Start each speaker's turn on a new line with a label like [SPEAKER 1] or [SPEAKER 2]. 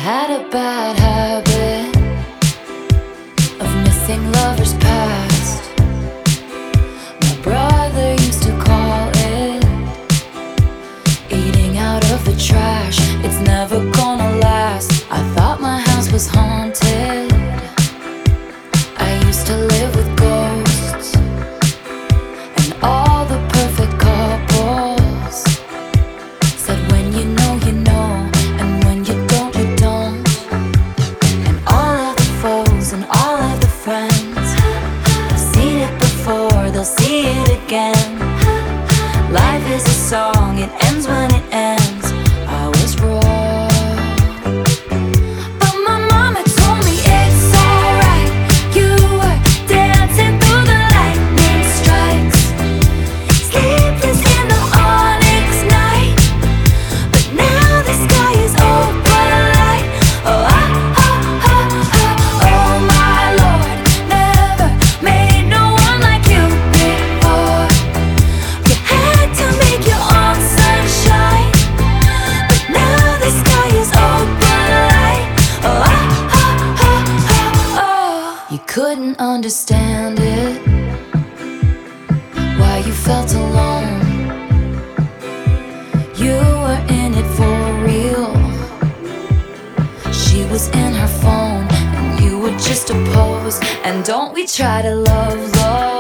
[SPEAKER 1] had a bad habit of missing lovers past. My brother used to call it eating out of the trash. It's never gonna last. I thought my house was haunted. I used to live with ghosts and all the perfect couples said when you know, you know, and when you don't, you don't. And all of the foes and all of the friends have seen it before, they'll see it again. Life is a song, it ends when it ends. I was wrong, but my mama told me it's alright. You were dancing through the lightning strikes, sleepless in the onyx night, but now the sky is open light. Oh, oh my Lord, never made no one like you before. You had to make your own sunshine, but now the sky is open light. Oh, you couldn't understand it, why you felt alone. You were in it for real. She was in her phone and you were just a pose. And don't we try to love, love?